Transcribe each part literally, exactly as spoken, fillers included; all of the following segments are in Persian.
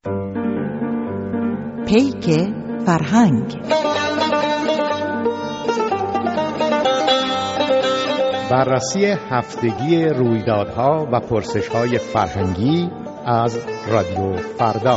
پیک فرهنگ. بررسی هفتگی رویدادها و پرسش‌های فرهنگی از رادیو فردا.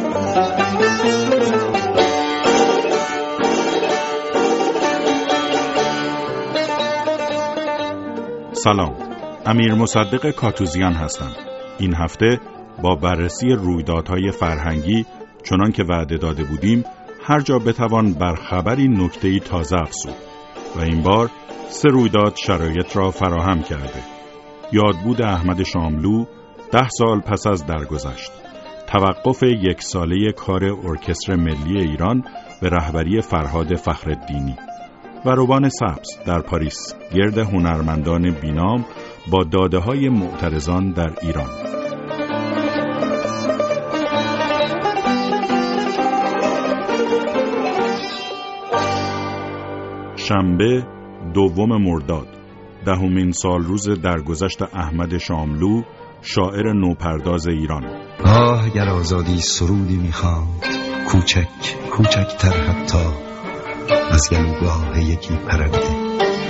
سلام، امیر مصدق کاتوزیان هستم. این هفته با بررسی رویدادهای فرهنگی چنان که وعده داده بودیم هر جا بتوان بر خبری نکته‌ای تازه افزود و این بار سه رویداد شرایط را فراهم کرده. یادبود احمد شاملو ده سال پس از درگذشت، توقف یک ساله کار ارکستر ملی ایران به رهبری فرهاد فخرالدینی و روبان سبز در پاریس گرد هنرمندان بینام با داده‌های معترضان در ایران. شنبه دوم مرداد، دهمین سال روز درگذشت احمد شاملو، شاعر نوپرداز ایران. آه اگر آزادی سرودی میخواند، کوچک کوچکتر حتی از گلوگاه یکی پرنده.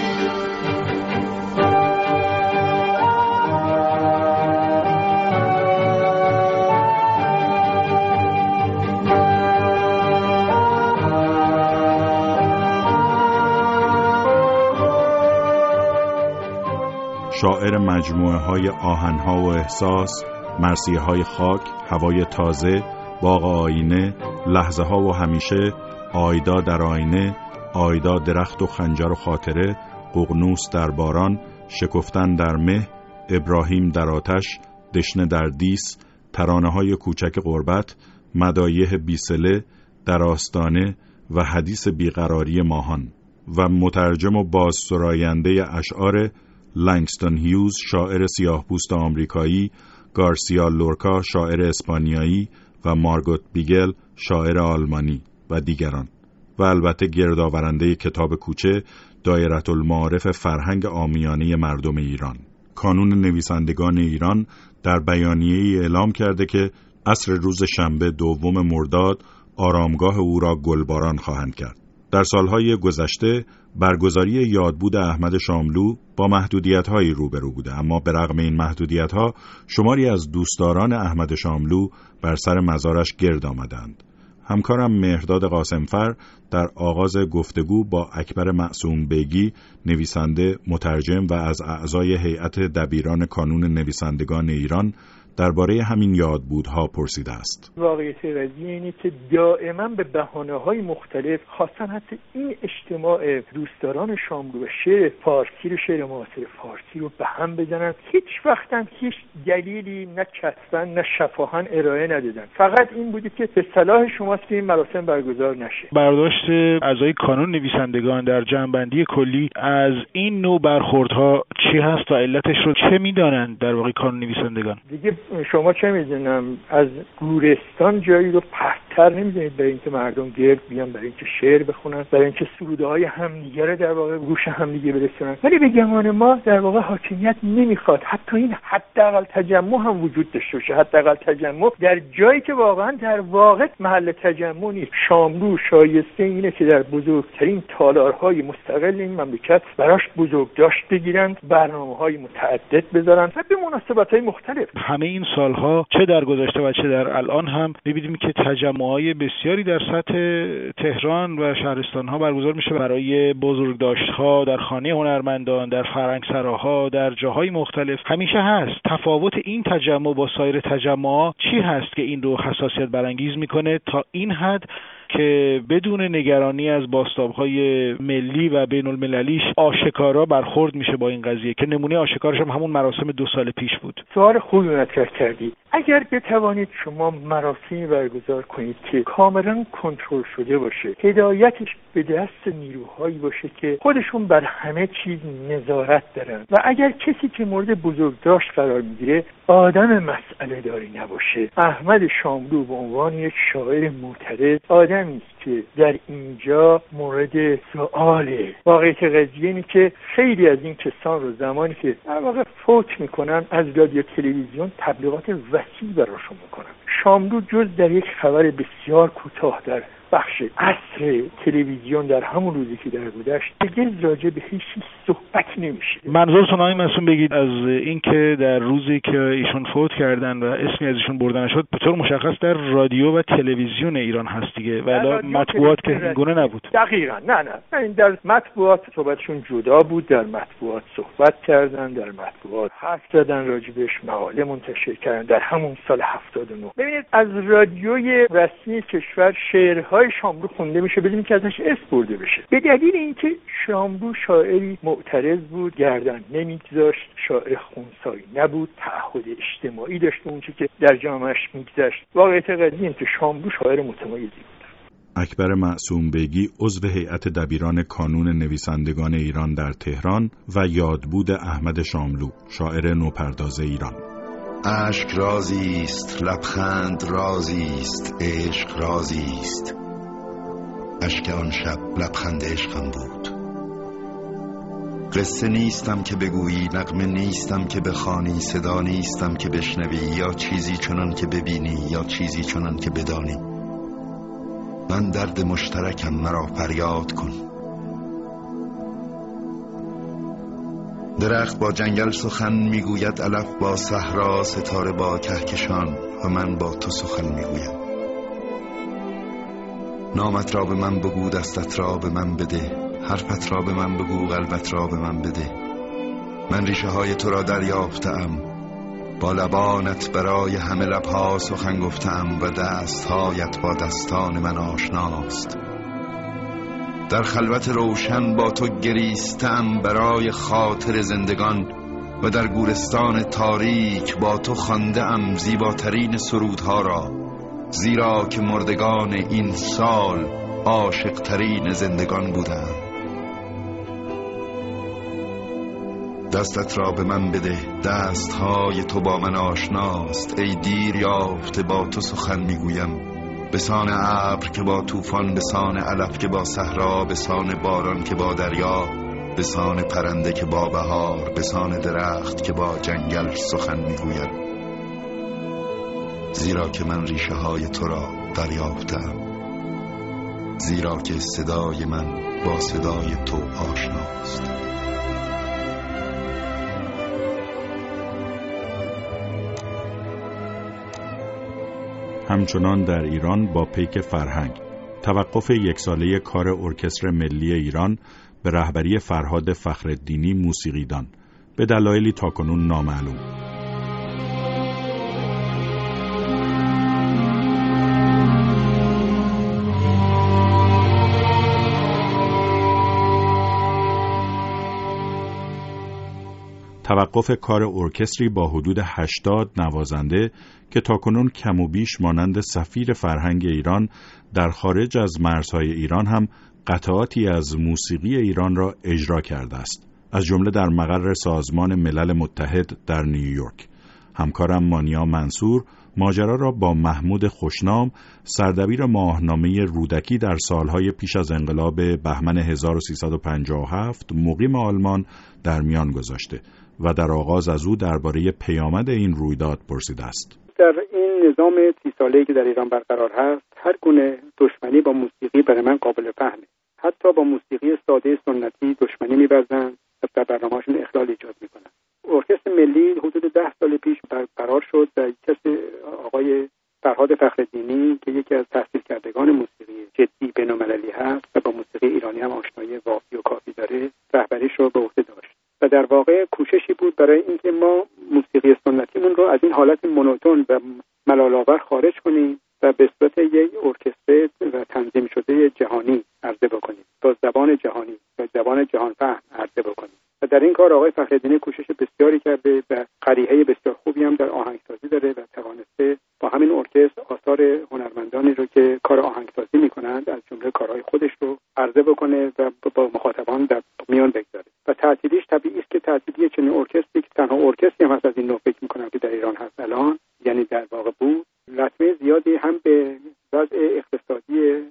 شاعر مجموعه های آهنها و احساس، مرثیه های خاک، هوای تازه، باغ آینه، لحظه ها و همیشه، آیدا در آینه، آیدا درخت و خنجر و خاطره، ققنوس در باران، شکفتن در مه، ابراهیم در آتش، دشنه در دیس، ترانه های کوچک غربت، مدایح بیسله، در آستانه و حدیث بیقراری ماهان و مترجم و بازسراینده اشعار لنگستون هیوز، شاعر سیاه‌پوست آمریکایی، گارسیا لورکا، شاعر اسپانیایی و مارگوت بیگل، شاعر آلمانی و دیگران و البته گردآورنده کتاب کوچه، دایره المعارف فرهنگ عامیانه مردم ایران. کانون نویسندگان ایران در بیانیه‌ای اعلام کرده که عصر روز شنبه دوم مرداد آرامگاه او را گلباران خواهند کرد. در سالهای گذشته برگزاری یادبود احمد شاملو با محدودیت‌هایی روبرو بوده، اما به رغم این محدودیت‌ها شماری از دوستداران احمد شاملو بر سر مزارش گرد آمدند. همکارم مهرداد قاسمفر در آغاز گفتگو با اکبر معصوم بیگی، نویسنده، مترجم و از اعضای هیئت دبیران کانون نویسندگان ایران درباره همین یادبودها پرسیده است. واقعیت قضیه اینه که دائما به بهانه‌های مختلف خاصن حتی این اجتماع دوستداران شاملو و شعر فارسی رو، شعر معاصر فارسی رو به هم بزنن. هیچ وقت هم هیچ دلیلی نه کسبن نه شفاهن ارائه ندادن. فقط این بوده که به صلاح شماست که این مراسم برگزار نشه. برداشت اعضای کانون نویسندگان در جمع‌بندی کلی از این نوع برخوردها چی هست و علتش رو چه می‌دانند در واقع کانون نویسندگان؟ دیگه شما چه میدونم از گورستان جایی رو پهتر نمیدونید برای اینکه مردم گرد بیان، برای اینکه شعر بخونن، برای اینکه سروده‌های همدیگه رو در واقع گوش همدیگه برسونن. ولی به گمان ما در واقع حاکمیت نمیخواد حتی این حداقل تجمع هم وجود داشته باشه. حداقل تجمع در جایی که واقعا در واقع محل تجمع نیست. شاملو شایسته اینه که در بزرگترین تالارهای مستقل این مملکت براش بزرگداشت بگیرن، برنامه‌های متعدد بذارن و به مناسبت‌های مختلف. همه این سالها چه در گذشته و چه در الان هم می‌بینیم که تجمع‌های بسیاری در سطح تهران و شهرستان‌ها برگزار میشه برای بزرگداشت‌ها در خانه هنرمندان، در فرهنگسراها، در جاهای مختلف. همیشه هست. تفاوت این تجمع با سایر تجمع‌ها چی هست که این رو حساسیت برانگیز میکنه تا این حد که بدون نگرانی از بازتاب‌های ملی و بین‌المللیش آشکارا برخورد میشه با این قضیه که نمونه آشکارش هم همون مراسم دو سال پیش بود؟ سوال خوبی مطرح کردی. اگر بتوانید شما مراسمی برگزار کنید که کاملا کنترل شده باشه، هدایتش به دست نیروهایی باشه که خودشون بر همه چیز نظارت دارن و اگر کسی که مورد بزرگداشت قرار میگیره آدم مسئله داری نباشه. احمد شاملو به عنوان یک شاعر معترض، آدم کمی که در اینجا مورد سؤاله. واقعیت قضیه اینه که خیلی از این کسان رو زمانی که در واقع فوت میکنن از رادیو تلویزیون تبلیغات وسیع براشون میکنن. شاملو جز در یک خبر بسیار کوتاه در بخش عصر تلویزیون در همون روزی که در گذشت دیگه راجع به هیچ صحبت نمیشه. منظورتون آقای معصوم بگید از اینکه در روزی که ایشون فوت کردن و اسمی از ایشون بردن شد به طور مشخص در رادیو و تلویزیون ایران هست دیگه، ولی مطبوعات که این گونه نبود. دقیقاً نه نه این در مطبوعات صحبتشون جدا بود، در مطبوعات صحبت کردن، در مطبوعات حرف زدن، راجبش مقاله منتشر کردن در همون سال هفتاد و نه. ببینید از رادیوی رسمی کشور شعرهای شاملو خونده میشه بدون که ازش اسم برده بشه، به دلیل اینکه شاملو شاعری معترض بود، گردن نمیگذاشت، شاعر خونسایی نبود، تعهد اجتماعی داشت اون چیزی که در جامعهش میگذشت. واقعیت قضیه اینه که شاملو شاعر متمایزی بود. اکبر معصوم بیگی عضو هیئت دبیران کانون نویسندگان ایران در تهران و یادبود احمد شاملو، شاعر نوپرداز ایران. عشق رازی است، لبخند رازی است، عشق رازی است. اشک آن شب لبخند عشقم بود. قصه نیستم که بگویی، نغمه نیستم که بخوانی، صدا نیستم که بشنوی، یا چیزی چنان که ببینی یا چیزی چنان که بدانی. من درد مشترکم، مرا فریاد کن. درخت با جنگل سخن میگوید، علف با صحرا، ستاره با کهکشان، و من با تو سخن میگویم. نامت را به من بگو، دستت را به من بده، حرفت را به من بگو، قلبت را به من بده. من ریشه های تو را دریافتم، با لبانت برای همه لبها سخن گفتم، و دستهایت با دستان من آشناست. در خلوت روشن با تو گریستم برای خاطر زندگان، و در گورستان تاریک با تو خوانده‌ام زیباترین سرودها را، زیرا که مردگان این سال عاشق ترین زندگان بودم. دستت را به من بده، دستهای تو با من آشناست. ای دیر یافته با تو سخن میگویم، بسان ابر که با طوفان، بسان علف که با صحرا، بسان باران که با دریا، بسان پرنده که با بهار، بسان درخت که با جنگل سخن میگوید. زیرا که من ریشه های تو را دریافتم، زیرا که صدای من با صدای تو آشناست. همچنان در ایران با پیک فرهنگ، توقف یک ساله کار ارکستر ملی ایران به رهبری فرهاد فخرالدینی موسیقیدان به دلایلی تاکنون نامعلوم. توقف کار ارکستری با حدود هشتاد نوازنده که تاکنون کم و بیش مانند سفیر فرهنگ ایران در خارج از مرزهای ایران هم قطعاتی از موسیقی ایران را اجرا کرده است، از جمله در مقر سازمان ملل متحد در نیویورک. همکارم مانیا منصور ماجرا را با محمود خوشنام، سردبیر ماهنامه رودکی در سالهای پیش از انقلاب بهمن هزار و سیصد و پنجاه و هفت مقیم آلمان در میان گذاشته و در آغاز از او درباره پیامد این رویداد پرسیده است. در این نظام سی ساله‌ای که در ایران برقرار هست، هر گونه دشمنی با موسیقی برای من قابل فهمه. حتی با موسیقی ساده سنتی دشمنی می‌ورزند و در برنامه‌هاشون اخلال ایجاد می‌کنند. ارکستر ملی حدود ده سال پیش برقرار شد و کسی آقای فرهاد فخرالدینی که یکی از تحصیل کردگان موسیقی جدی بین‌المللی هست و با موسیقی ایرانی هم آشنایی وافی و کافی داره، رهبریش رو به عهده داشت. و در واقع کوششی بود برای اینکه ما موسیقی سنتیمون رو از این حالت مونوتون و ملال‌آور خارج کنیم و به صورت یک ارکستر و تنظیم شده جهانی عرضه بکنیم، با زبان جهانی و زبان جهان فهم عرضه بکنیم. و در این کار آقای فخرالدینی کوشش بسیاری کرده و قریحه بسیار خوبی هم در آهنگسازی داره و توانسته با همین ارکستر آثار هنرمندانی رو که کار آهنگسازی میکنند از جمله کارهای خودش رو عرضه بکنه و با مخاطبان در میان بگذاره. و تعطیلیش طبیعی است که تعطیلی چنین ارکستری که تنها ارکستری هم هست از این نوع فکر میکنم که در ایران هست الان، یعنی در واقع بود، لطمه زیادی هم به وضع اقتصادی هنر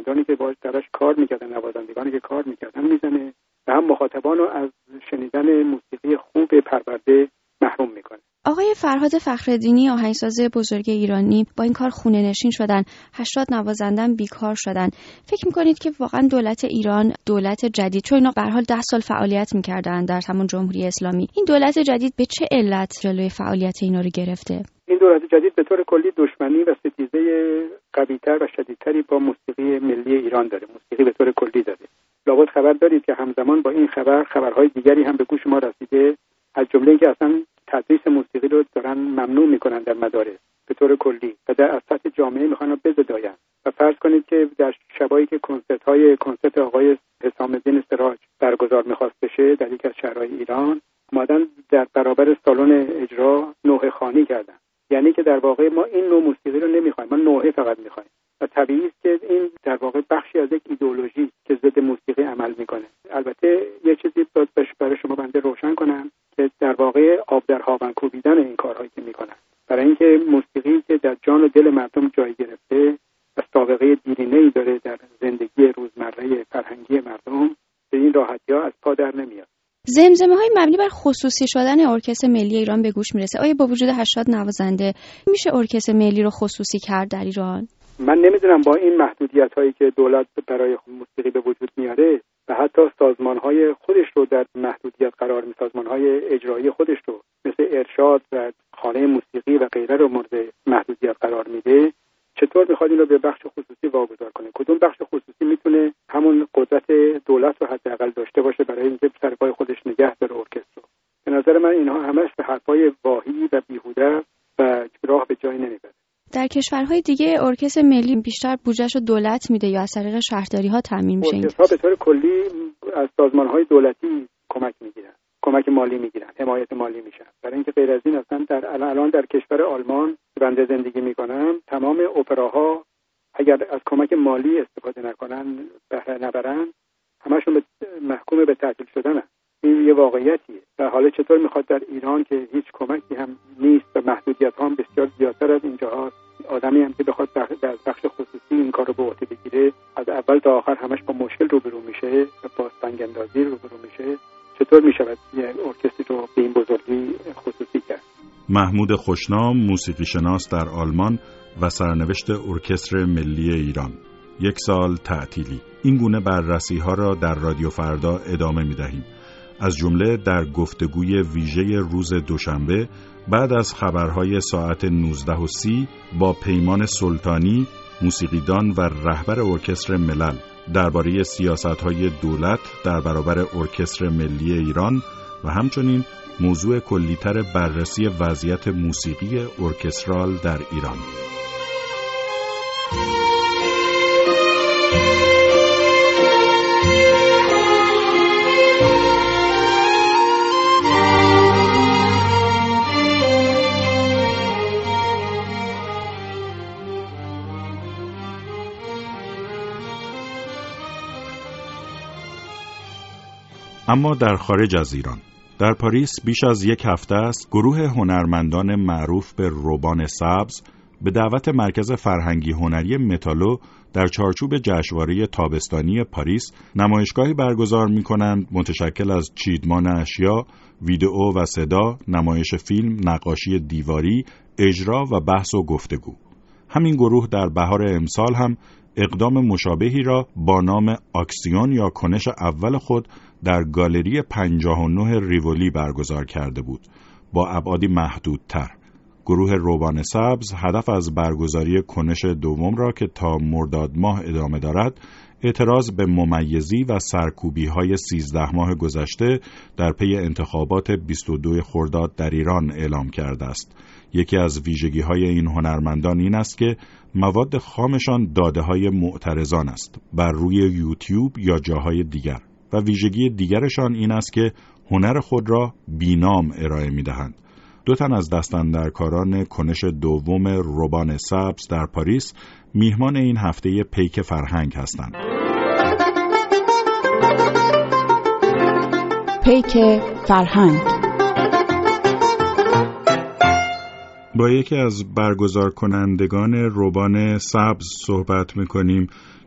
هنرمندانی که باهاش درش کار میکردن، نوازندگانی که کار میکردن میزنه و هم مخاطبان رو از شنیدن موسیقی خوب پرورده محروم میکنه. آقای فرهاد فخرالدینی آهنگساز بزرگ ایرانی با این کار خونه نشین شدن، هشتاد نوازندن بیکار شدن. فکر میکنید که واقعا دولت ایران، دولت جدید، چون اینا به هر حال ده سال فعالیت میکردن در همون جمهوری اسلامی، این دولت جدید به چه علت جلوی فعالیت اینا رو گرفته؟ این دولت جدید به طور کلی دشمنی و ستیزه قوی‌تر و شدیدتری با موسیقی ملی ایران داره، موسیقی به طور کلی داره. لابد خبر دارید که همزمان با این خبر خبرهای دیگری هم به گوش ما رسیده، از جمله اینکه اصلا تدریس موسیقی رو دارن ممنوع میکنن در مدارس به طور کلی و در از سطح جامعه میخوان بزداین. و فرض کنید که در شبایی که کنسرت های کنسرت آقای حسام الدین سراج برگزار میخواست بشه در یک از شهرهای ایران، اومدن در برابر سالن اجرا نوحه خوانی کردن. یعنی که در واقع ما این نوع موسیقی رو نمیخوایم، ما نوحه فقط میخوایم. و طبیعی است که این در واقع بخشی از یک ایدئولوژی که ضد موسیقی عمل میکنه. البته یه چیزی باید برای شما بنده روشن کنم که در واقع آب در هاون کوبیدن این کارهایی که میکنن، برای اینکه موسیقی که در جان و دل مردم جای گرفته و سابقه دیرینه‌ای داره در زندگی روزمره فرهنگی مردم، به این راحتی‌ها از پا در نمیاد. زمزمه‌های مبنی بر خصوصی شدن ارکستر ملی ایران به گوش میرسه. آیا با وجود هشتاد نوازنده میشه ارکستر ملی رو خصوصی کرد در ایران؟ من نمیدونم با این محدودیت‌هایی که دولت برای موسیقی به وجود میاره و حتی سازمان‌های خودش رو در محدودیت قرار می، سازمان‌های اجرایی خودش رو مثل ارشاد و خانه موسیقی و غیره رو مورد محدودیت قرار میده، چطور میخواد این رو به بخش خصوصی واگذار کنه؟ کدوم بخش خصوصی میتونه همون قدرت دولت رو حداقل داشته باشه برای اینکه سر پای خودش نگه داره ارکستر؟ به نظر من اینها همش به حرفای واهی و بیهوده و راه به جایی نمیبره. در کشورهای دیگه ارکستر ملی بیشتر بودجه‌شو دولت میده یا از طریق شهرداری‌ها تامین میشه؟ ارکسترها به طور کلی از سازمان‌های دولتی کمک میگیرن، کمک مالی میگیرن، حمایت مالی میشن. برای اینکه غیر از این اصلا در الان در کشور آلمان بنده زندگی میکنم، تمام اپراها اگر از کمک مالی استفاده نکنن، بهره نبرن، همشون محکوم به تعطیل شدنن. این یه واقعیتیه. و حالا چطور میخواد در ایران که هیچ کمکی هم نیست و محدودیت‌ها هم بسیار زیادتر از اینجاها، آدمی هم که بخواد در بخش خصوصی این کارو به عهده بگیره از اول تا آخر همش با مشکل روبرو میشه و با سنگ‌اندازی روبرو میشه، چطور میشود یه ارکستر رو به این بزرگی خصوصی کرد؟ محمود خوشنام، موسیقی شناس در آلمان و سرنوشت ارکستر ملی ایران. یک سال تعطیلی. این گونه بررسی‌ها را در رادیو فردا ادامه می‌دهیم. از جمله در گفتگوی ویژه روز دوشنبه بعد از خبرهای ساعت نوزده و سی با پیمان سلطانی، موسیقیدان و رهبر ارکستر ملل درباره سیاست‌های دولت در برابر ارکستر ملی ایران و همچنین موضوع کلی‌تر بررسی وضعیت موسیقی ارکسترال در ایران. اما در خارج از ایران، در پاریس بیش از یک هفته است گروه هنرمندان معروف به روبان سبز به دعوت مرکز فرهنگی هنری متالو در چارچوب جشنواره تابستانی پاریس نمایشگاهی برگزار می‌کنند متشکل از چیدمان اشیا، ویدئو و صدا، نمایش فیلم، نقاشی دیواری، اجرا و بحث و گفتگو. همین گروه در بهار امسال هم اقدام مشابهی را با نام آکسیون یا کنش اول خود در گالری پنجاه و نه ریولی برگزار کرده بود با ابعادی محدودتر. گروه روبان سبز هدف از برگزاری کنش دوم را که تا مرداد ماه ادامه دارد، اعتراض به ممیزی و سرکوبی‌های سیزده ماه گذشته در پی انتخابات بیست و دو خرداد در ایران اعلام کرده است. یکی از ویژگی‌های این هنرمندان این است که مواد خامشان داده‌های معترضان است بر روی یوتیوب یا جاهای دیگر و ویژگی دیگرشان این است که هنر خود را بی‌نام ارائه می‌دهند. دو تن از دستاندرکاران کنش دوم روبان سبز در پاریس میهمان این هفته پیک فرهنگ هستند. پیک فرهنگ با یکی از برگزار کنندگان روبان سبز صحبت میکنیم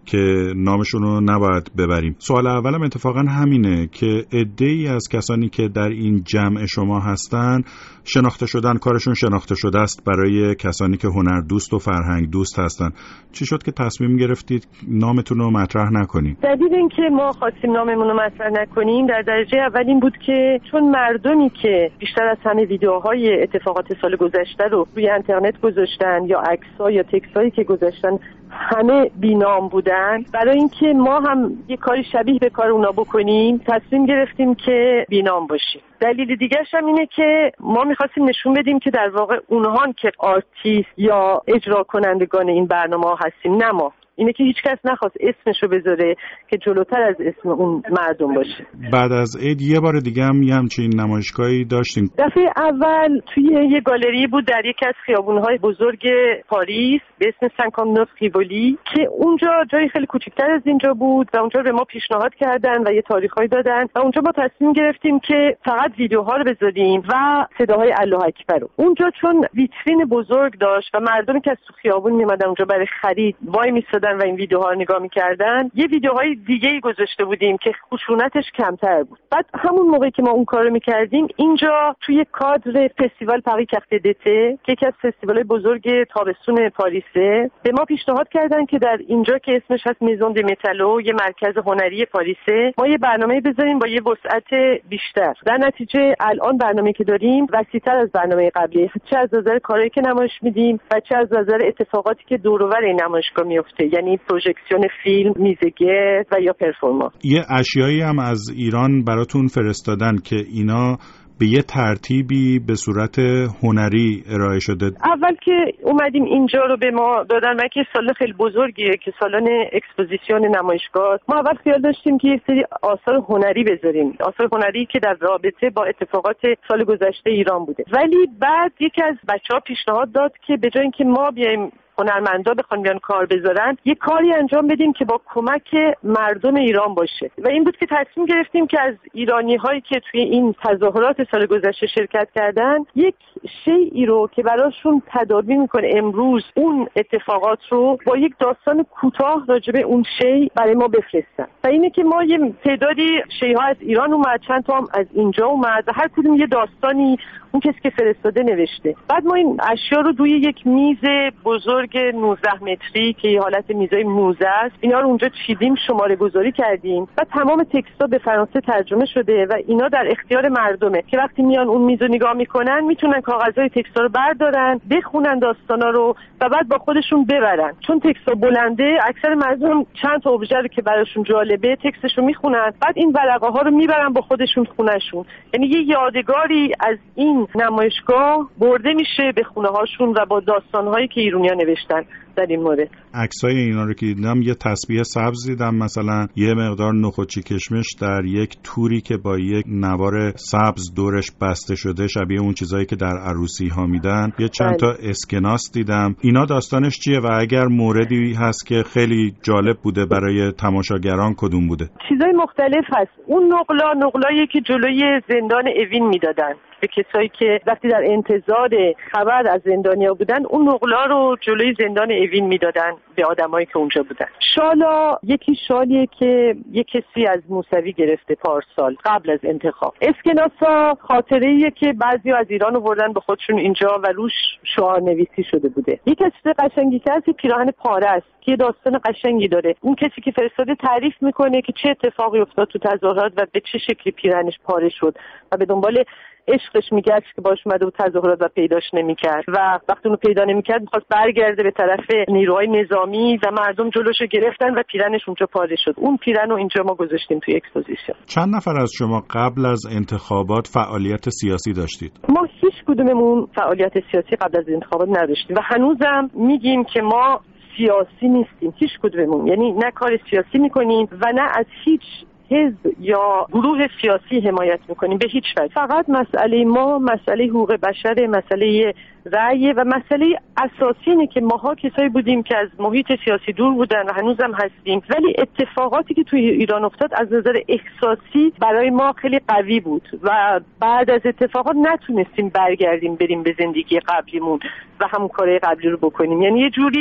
که نامشون رو نباید ببریم. سوال اولم اتفاقا همینه که عده‌ای از کسانی که در این جمع شما هستن شناخته شدن، کارشون شناخته شده است برای کسانی که هنر دوست و فرهنگ دوست هستن. چی شد که تصمیم گرفتید نامتون رو مطرح نکنید؟ دلیل اینکه ما خواستیم ناممون رو مطرح نکنیم در درجه اول این بود که چون مردمی که بیشتر از همه ویدیوهای اتفاقات سال گذشته رو روی اینترنت گذاشتن یا عکس‌ها یا تکستایی که گذاشتن همه بینام بودن، برای اینکه ما هم یه کاری شبیه به کار اونا بکنیم تصمیم گرفتیم که بینام باشیم. دلیل دیگرش هم اینه که ما می‌خواستیم نشون بدیم که در واقع اونها که آرتیست یا اجرا کنندگان این برنامه هستیم، نه ما. اینه که هیچ کس نخواست اسمشو بذاره که جلوتر از اسم اون مردم باشه. بعد از عید یه بار دیگه هم یه همچین نمایشگاهی داشتیم. دفعه اول توی یه گالری بود در یکی از خیابون‌های بزرگ پاریس به اسم سنکام نوف ریولی که اونجا جای خیلی کوچیک‌تر از اینجا بود و اونجا به ما پیشنهاد کردن و یه تاریخ‌هایی دادن و اونجا ما تصمیم گرفتیم که فقط ویدیوها رو بذاریم و صداهای الله اکبر رو. اونجا چون ویترین بزرگ داشت و مردمی که از تو خیابون می‌اومدن اونجا برای خرید وای می‌ایستادن و این ویدیوها رو نگاه می‌کردن، یه ویدیوهای دیگه‌ای گذاشته بودیم که خشونتش کمتر بود. بعد همون موقعی که ما اون کارو می‌کردیم اینجا توی کادر فستیوال پاریس کارت دته که یکی از فستیوال‌های بزرگ تابستون پاریسه، به ما پیشنهاد کردن که در اینجا که اسمش هست میزون د متالو، یه مرکز هنری پاریسه، ما یه برنامه بذاریم با یه وسعت بیشتر. در نتیجه الان برنامه‌ای که داریم وسیع‌تر از برنامه قبلی، چه از نظر کارهایی که نمایش میدیم و چه از نظر اتفاقاتی که دور و بر این نمایشگاه میفته، یعنی پروژکسیون فیلم، میزگرد و یا پرفورمانس. یه اشیایی هم از ایران براتون فرستادن که اینا به یه ترتیبی به صورت هنری ارائه شده. اول که اومدیم اینجا رو به ما دادن و که سالن خیلی بزرگیه که سالن اکسپوزیسیون نمایشگاه، ما اول خیال داشتیم که یه سری آثار هنری بذاریم، آثار هنری که در رابطه با اتفاقات سال گذشته ایران بوده. ولی بعد یکی از بچه‌ها پیشنهاد داد که به جای اینکه ما بیایم هنرمندا بخوان بیان کار بذارن، یه کاری انجام بدیم که با کمک مردم ایران باشه و این بود که تصمیم گرفتیم که از ایرانی‌هایی که توی این تظاهرات سال گذشته شرکت کردن یک شیئی رو که براشون تداعی میکنه امروز اون اتفاقات رو با یک داستان کوتاه راجع به اون شی برای ما بفرستن. و اینه که ما یه تعدادی شی‌ها از ایران اومد، چند تا هم از اینجا اومد و هر کدوم یه داستانی اون کسی که فرستاده نوشته. بعد ما این اشیا رو روی یک میز بزرگ نوزده متری که یه حالت میزای موزه است، اینا رو اونجا چیدیم، شماره گذاری کردیم و تمام تکست‌ها به فرانسه ترجمه شده و اینا در اختیار مردمه که وقتی میان اون میز رو نگاه میکنن میتونن کاغذهای تکست‌ها رو بردارن، بخونن داستانا رو و بعد با خودشون ببرن. چون تکست‌ها بلنده، اکثر مردم چند تا ابژه رو که براشون جالبه تکستش رو میخونن، بعد این ورقه ها رو میبرن با خودشون خونهشون. یعنی یه یادگاری از این نمایشگاه برده میشه به خونه هاشون و با داستان‌هایی که ایرانی‌ها نوشتن در این مورد. عکسای اینا رو که دیدم یه تسبیح سبز دیدم، مثلا یه مقدار نخودچی کشمش در یک توری که با یک نوار سبز دورش بسته شده، شبیه اون چیزایی که در عروسی ها میدن. یه چند تا اسکناس دیدم. اینا داستانش چیه و اگر موردی هست که خیلی جالب بوده برای تماشاگران کدوم بوده؟ چیزای مختلف هست. اون نقلا نقلایی که جلوی زندان اوین میدادن به کسایی که وقتی در انتظار خبر از زندانیا بودن، اون نقلا رو جلوی زندان اوین میدادن به آدمایی که اونجا بودن. شالا یکی شالیه که یک کسی از موسوی گرفته پارسال قبل از انتخاب. اسکناسا خاطره‌ایه که بعضی از ایران آوردن به خودشون اینجا و روش شعار نویسی شده بوده. یک چیز قشنگی که از پیراهن پاره است که داستان قشنگی داره. اون کسی که فرستاده تعریف میکنه که چه اتفاقی افتاد تو تظاهرات و به چه شکلی پیراهنش پاره شد و به دنبال عشقش میگشت که باش اومده بود تظاهرات و پیداش نمیکرد و وقتی اونو پیدا نمیکرد میخواست برگرده به طرف نیروهای نظامی و مردم جلوشو گرفتن و پیرنش اونجا پاره شد. اون پیرن رو اینجا ما گذاشتیم توی اکسپوزیشن. چند نفر از شما قبل از انتخابات فعالیت سیاسی داشتید؟ ما هیچ کدوممون فعالیت سیاسی قبل از انتخابات نداشتیم و هنوزم میگیم که ما سیاسی نیستیم، هیچ کدوممون. یعنی نه کار سیاسی میکنیم و نه از هیچ حزب یا گروه سیاسی حمایت میکنیم به هیچ وجه. فقط مسئله ما مسئله حقوق بشر، مسئله رأی و مسئله اساسی اینه که ماها کسایی بودیم که از محیط سیاسی دور بودن و هنوزم هستیم، ولی اتفاقاتی که توی ایران افتاد از نظر احساسی برای ما خیلی قوی بود و بعد از اتفاقات نتونستیم برگردیم بریم به زندگی قبلیمون و همون کارهای قبلی رو بکنیم. یعنی یه جوری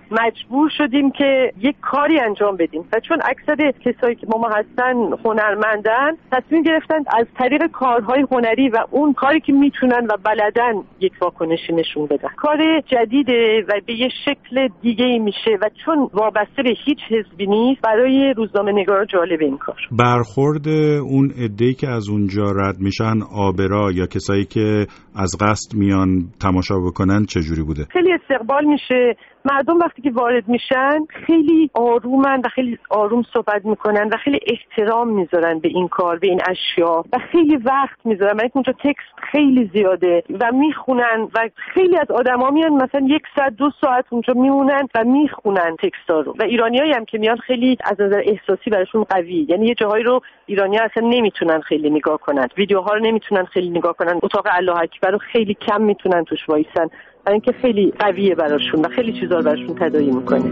مجبور شدیم که یک کاری انجام بدیم و چون اکثر کسایی که ما هستن هنرمندن، تصمیم گرفتن از طریق کارهای هنری و اون کاری که میتونن و بلدن یک واکنشی نشون بدن. کار جدیده و به یه شکل دیگه‌ای میشه و چون وابسته به هیچ حزبی نیست، برای روزنامه‌نگارا جالب این کار. برخورد اون عده‌ای که از اونجا رد میشن، آبرا یا کسایی که از قصد میان تماشا بکنن، چجوری بوده؟ خیلی استقبال میشه. مردم وقتی که وارد میشن خیلی آرومن و خیلی آروم صحبت میکنن و خیلی احترام میذارن به این کار، به این اشیا و خیلی وقت میذارن. من اونجا تکست خیلی زیاده و میخونن و خیلی از آدما میان مثلا یک ساعت دو ساعت اونجا میمونن و میخونن تکستا رو. و ایرانیایی هم که میان خیلی از نظر احساسی براشون قوی، یعنی یه جاهایی رو ایرانی‌ها اصلا نمیتونن خیلی نگاه کنن، ویدیوها رو نمیتونن خیلی نگاه کنن، اتاق الله اکبر رو خیلی کم میتونن توش وایسن، برای اینکه خیلی قویه براشون و خیلی چیزا رو براشون تداعی میکنه.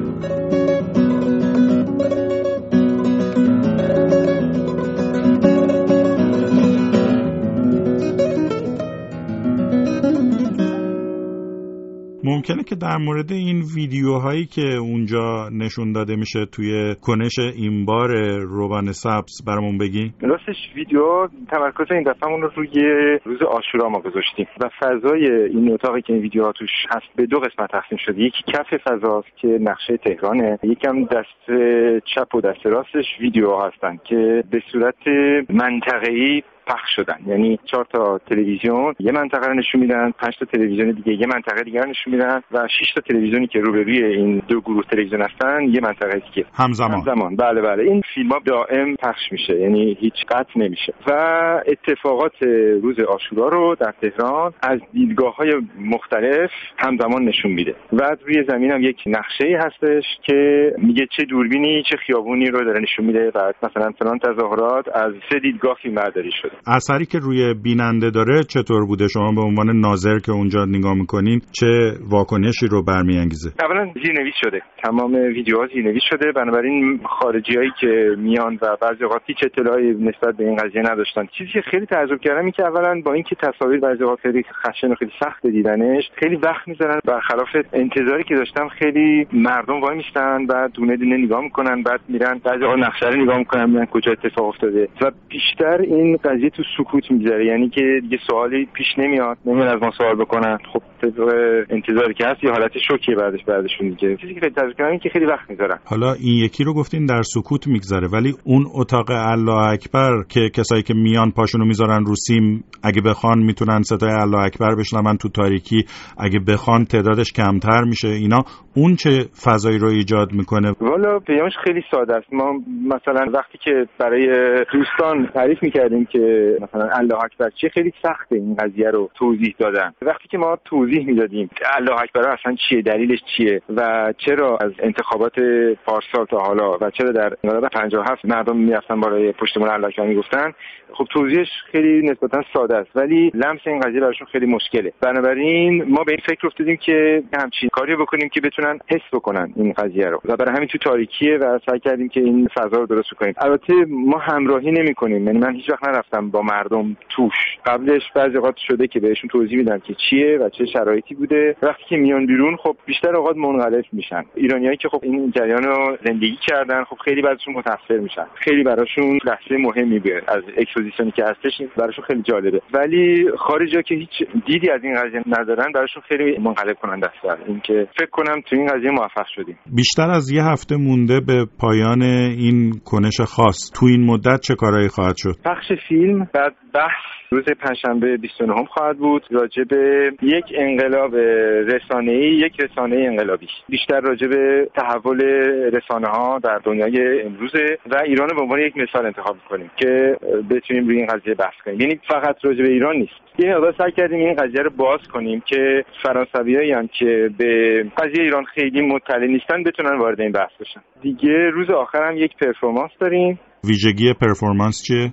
ممکنه که در مورد این ویدیوهایی که اونجا نشون داده میشه توی کنش این بار روغن سبز برامون بگی؟ راستش ویدیو تمرکز این دفعهمون رو روی روز عاشورا ما گذاشتیم و فضای این اتاقی که این ویدیوها توش هست به دو قسمت تقسیم شده. یکی کف فضاست که نقشه تهرانه، یکم دست چپ و دست راستش ویدیوها هستن که به صورت منطقه‌ای پخش شدن، یعنی چهار تا تلویزیون یه منطقه رو نشون میدن، پنج تا تلویزیون دیگه یه منطقه دیگه رو نشون میدن و شش تا تلویزیونی که روبروی این دو گروه تلویزیون هستن یه منطقه دیگه همزمان. همزمان بله بله این فیلم‌ها دائم پخش میشه، یعنی هیچ قطع نمیشه و اتفاقات روز عاشورا رو در تهران از دیدگاه‌های مختلف همزمان نشون میده و روی زمین هم یک نقشه‌ای هستش که میگه چه دوربینی چه خیابونی رو داره نشون میده و مثلا فلان تظاهرات از سه دیدگاه فیلمبرداری شده. اثری که روی بیننده داره چطور بوده؟ شما به عنوان ناظر که اونجا نگاه میکنین چه واکنشی رو برمیانگیزه؟ اولا زیرنویس شده، تمام ویدیوها زیرنویس شده، بنابراین خارجیایی که میان و بعضی اوقات هیچ اطلاعی نسبت به این قضیه نداشتن. چیزی که خیلی تعجب کردم اینه که اولا با اینکه تصاویر بعضی اوقات خیلی خشن و خیلی سخت دیدنش، خیلی وقت میذارن، برخلاف انتظاری که داشتم خیلی مردم وای میستن و دونه دونه نگاه میکنن، بعد میرن بعضی اوقات نقشه رو نگاه میکنن میگن کجا اتفاق افتاده و بیشتر این قضیه تو سکوت میگذره، یعنی که دیگه سوالی پیش نمیاد، نمیاد از ما سوال بکنن. خب انتظاری که هست یه حالت شوکیه بعدش بعدشون دیگه. چیزی که خیلی تعجب کردم که خیلی وقت میذارن. حالا این یکی رو گفتین در سکوت میگذره، ولی اون اتاق الله اکبر که کسایی که میان پاشونو میذارن رو سیم، اگه بخوان میتونن صدای الله اکبر بشنون تو تاریکی، اگه بخوان تعدادش کمتر میشه، اینا اون چه فضایی رو ایجاد میکنه؟ والا پیامش خیلی ساده است. ما مثلا وقتی که برای دوستان تعریف میکردیم که مثلا الله اکبر چیه، خیلی سخته این قضیه رو توضیح دادن. وقتی که ما توضیح میدادیم الله اکبر اصلا چیه، دلیلش چیه و چرا از انتخابات پارسال تا حالا و چرا در انقلاب پنجاه و هفت مردم میرفتن بالای پشتیبان الله اکبر میگفتن، خب توضیحش خیلی نسبتا ساده است ولی لمس این قضیه براشون خیلی مشکله. بنابراین ما به این فکر افتادیم که همچین کاری بکنیم که بتونن حس بکنن این قضیه رو و برای همین تو تاریکیه و سعی کردیم که این فضا رو درست کنیم. البته ما همراهی نمی‌کنیم، یعنی من هیچ وقت نرفتم با مردم توش. قبلش بعضی اوقات شده که بهشون توضیح میدن که چیه و چه شرایطی بوده. وقتی که میان بیرون خب بیشتر اوقات منقلب میشن. ایرانیایی که خب این جریان رو زندگی کردن خب خیلی بعضیشون متاثر میشن. خیلی براشون لحظه مهمی بود از اکسپوزیشنی که هستش، براشون خیلی جالبه. ولی خارجی‌ها که هیچ دیدی از این قضیه ندارن براشون خیلی منقلب کننده است. اینکه فکر کنم تو این قضیه موفق شدیم. بیشتر از یه هفته مونده به پایان این کنش خاص. تو این مدت چه کارهایی خواهد شد؟ پخش فیلم، بعد بحث روز پنجشنبه بیست و نهم خواهد بود راجع به یک انقلاب رسانه‌ای، یک رسانه انقلابی، بیشتر راجع به تحول رسانه‌ها در دنیای امروزه و ایران به عنوان یک مثال انتخاب کنیم که بتونیم روی این قضیه بحث کنیم. یعنی فقط راجع به ایران نیست. یه مقدار سعی کردیم این قضیه رو باز کنیم که فرانسویایی هم که به قضیه ایران خیلی مطلع نیستن بتونن وارد این بحث بشن. دیگه روز آخر هم یک پرفورمنس داریم. ویژگی پرفورمنس چیه؟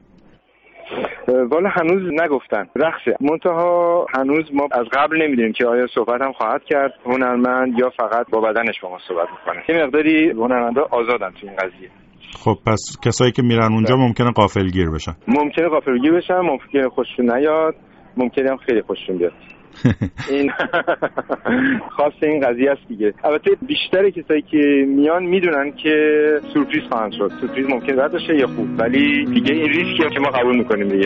والا هنوز نگفتن، رقصه. منتها هنوز ما از قبل نمیدونیم که آیا صحبت هم خواهد کرد هنرمند یا فقط با بدنش با ما صحبت میکنه. یه مقداری هنرمندا آزادن تو این قضیه. خب پس کسایی که میرن اونجا ممکنه غافلگیر بشن. ممکنه غافلگیر بشن، ممکنه خوششون نیاد، ممکنه هم خیلی خوششون بیاد. این خاص این قضیه است دیگه. البته بیشتر کسایی که میان میدونن که سورپرایز خواهند شد. سورپرایز ممکن بد باشه یا خوب، ولی دیگه این ریسکیه که ما قبول میکنیم دیگه.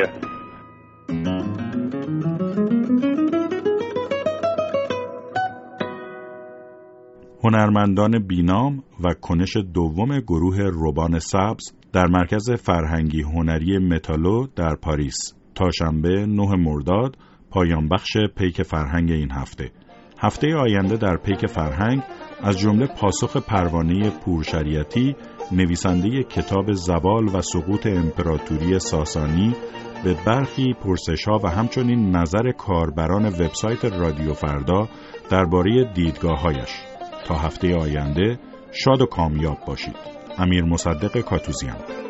هنرمندان بینام و کنش دوم گروه روبان سبز در مرکز فرهنگی هنری متالو در پاریس تا شنبه نه مرداد پایان بخش پیک فرهنگ این هفته. هفته آینده در پیک فرهنگ از جمله پاسخ پروانه پورشریعتی نویسنده کتاب زوال و سقوط امپراتوری ساسانی به برخی پرسش‌ها و همچنین نظر کاربران وبسایت رادیو فردا درباره دیدگاه‌هایش. تا هفته آینده شاد و کامیاب باشید. امیر مصدق کاتوزیان.